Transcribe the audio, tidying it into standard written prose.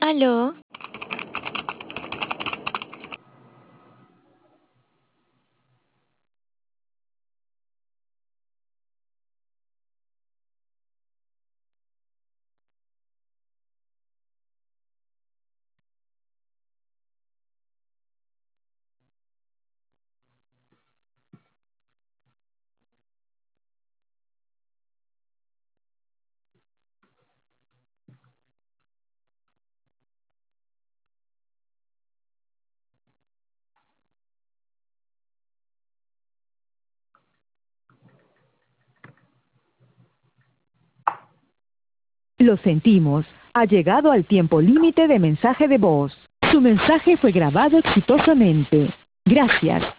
¿Aló? Lo sentimos. Ha llegado al tiempo límite de mensaje de voz. Su mensaje fue grabado exitosamente. Gracias.